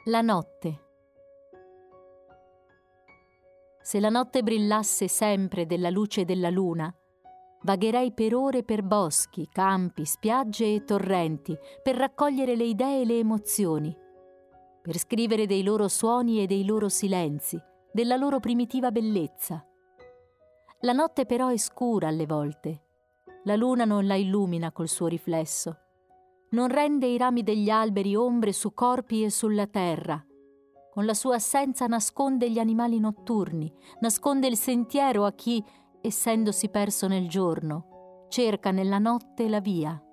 La notte. Se la notte brillasse sempre della luce della luna, vagherei per ore per boschi, campi, spiagge e torrenti, per raccogliere le idee e le emozioni, per scrivere dei loro suoni e dei loro silenzi, della loro primitiva bellezza. La notte però è scura alle volte. La luna non la illumina col suo riflesso. Non rende i rami degli alberi ombre su corpi e sulla terra. Con la sua assenza nasconde gli animali notturni, nasconde il sentiero a chi, essendosi perso nel giorno, cerca nella notte la via.